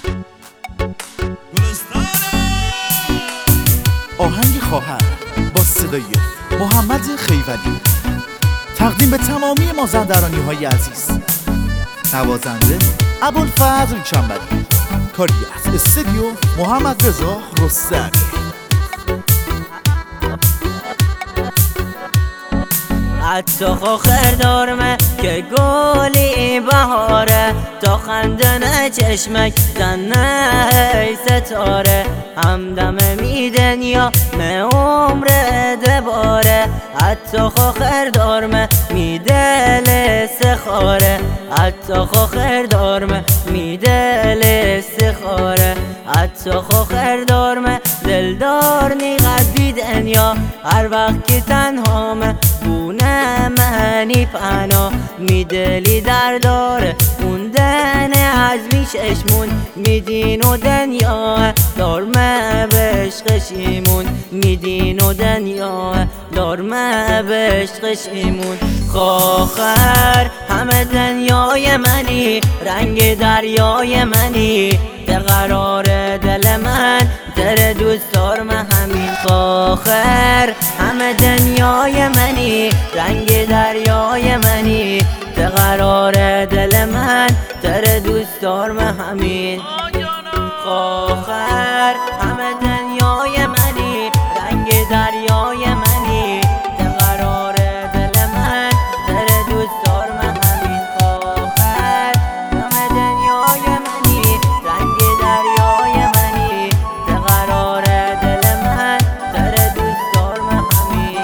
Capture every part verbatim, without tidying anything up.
آهنگ خواهر با صدای محمد خیولی، تقدیم به تمامی مازندرانی های عزیز. نوازنده ابوالفضل چنبری، کاری از استودیو محمد رضا رستمی. حتی خاخر دارمه که گلی بهاره، تا خندن چشمک زنه ستاره. همدم میدن یا me عمر دباره، حتی خاخر دارمه میدل سخاره. حتی خاخر دارمه میدل سخاره. حتی خاخر دارمه دلدار نیقد بیدن یا هر وقت که تنهامه بونه منی پنا. میدلی در داره موندن از میششمون، میدین و دنیا دارمه بشقشیمون. میدین و دنیا دارمه بشقشیمون. خاخر همه دنیای منی، رنگ دریای منی، به قرار دل من در دوست دارم همین. خاخر همه دنیای منی، رنگ دریای منی، به قرار دل من در دوست دارم همین. خاخر همه دنیای منی، رنگ دریای منی، به قرار دل من در دوست دارم همین. خاخر همه دنیای منی، رنگ دریای منی، به قرار دل من در دوست دارم همین.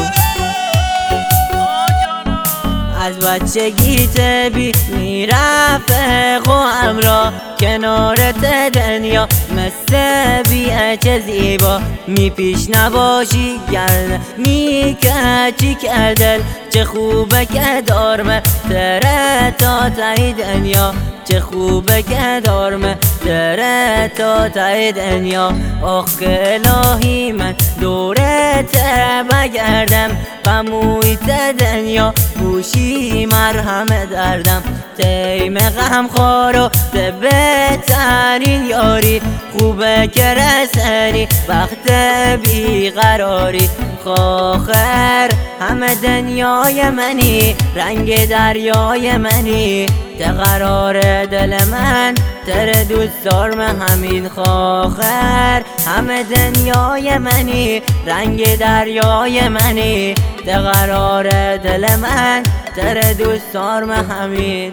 از بچگی تبی میرفق و همراه کنارت دنیا مثل بیه زیبا. می پیش نباشی گرد می کچی کردل، چه خوبه که دارمه تره تا تای دنیا. چه خوبه که دارمه تره تا تای دنیا. آخ الهی من دورت بگردم، غمویت دنیا بوشی مرهم دردم. تیم غم خارو ده بهترین یاری، خوبه که رسنی وقت بیقراری. خاخر همه دنیای منی، رنگ دریای منی، ده قرار دل من در دوست دارم همین. خاخر همه دنیای منی، رنگ دریای منی، ده قرار دل من در دوست دارم همین.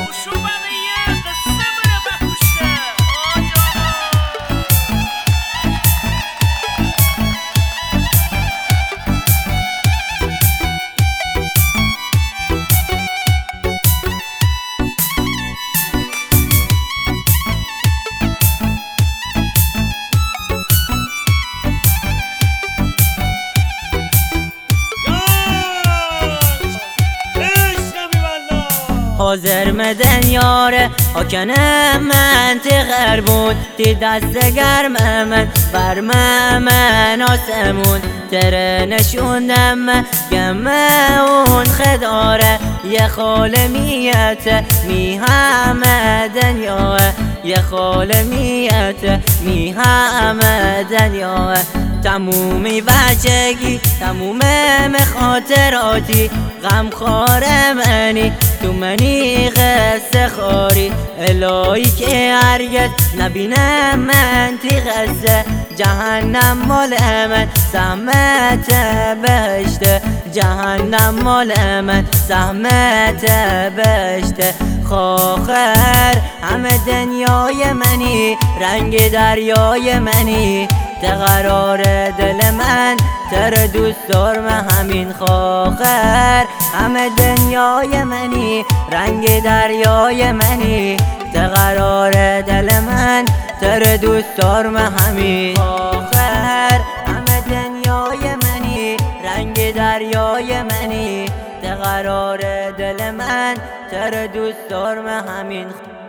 حاضر مدن یاره آکنه منطقه بود، دی دست گرم من بر من آسمون. تره نشوندم گمه اون خداره، یه خال میت می همه دنیاه. یه خال میت می همه دنیاه. تمومی بچگی تموم مخاطراتی، غم خار منی تو منی قصه خاری. الهی که هرگز نبینم من تی قصه، جهنم مال من زحمت بهشته. جهنم مال من زحمت بهشته. خاخر همه دنیای منی، رنگ دریای منی، ده قرار دل من در دوست دارم همین. خاخر همه دنیای منی، رنگ دریای منی، ده قرار دل من در دوست دارم همین. خاخر همه دنیای منی، رنگ دریای منی، ده قرار دل من در دوست دارم همین.